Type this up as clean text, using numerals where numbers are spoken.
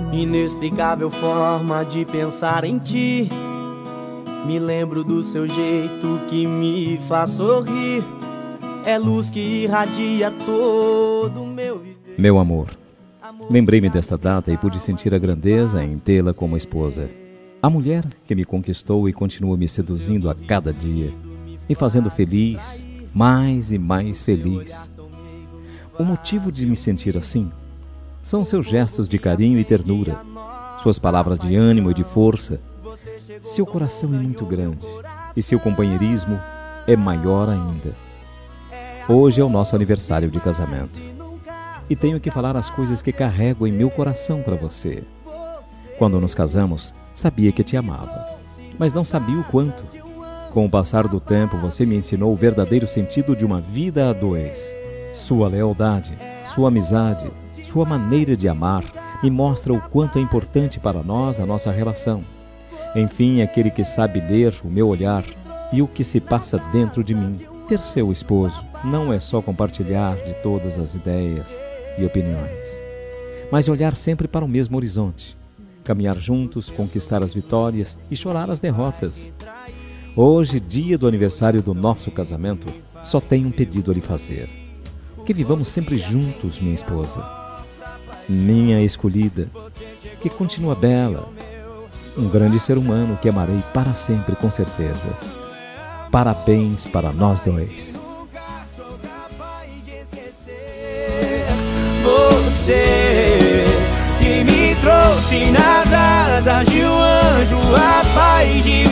Inexplicável forma de pensar em ti. Me lembro do seu jeito que me faz sorrir. É luz que irradia todo o meu viver. Meu amor, lembrei-me desta data e pude sentir a grandeza em tê-la como esposa. A mulher que me conquistou e continua me seduzindo a cada dia, me fazendo feliz, mais e mais feliz. O motivo de me sentir assim são seus gestos de carinho e ternura, suas palavras de ânimo e de força. Seu coração é muito grande e seu companheirismo é maior ainda. Hoje é o nosso aniversário de casamento e tenho que falar as coisas que carrego em meu coração para você. Quando nos casamos, sabia que te amava, mas não sabia o quanto. Com o passar do tempo, você me ensinou o verdadeiro sentido de uma vida a dois. Sua lealdade, sua amizade, sua maneira de amar me mostra o quanto é importante para nós a nossa relação. Enfim, aquele que sabe ler o meu olhar e o que se passa dentro de mim. Ter seu esposo não é só compartilhar de todas as ideias e opiniões, mas olhar sempre para o mesmo horizonte, caminhar juntos, conquistar as vitórias e chorar as derrotas. Hoje, dia do aniversário do nosso casamento, só tenho um pedido a lhe fazer: que vivamos sempre juntos, minha esposa, minha escolhida, que continua bela, um grande ser humano que amarei para sempre, com certeza. Parabéns para nós dois. Você que me trouxe nas asas de um anjo, a paz de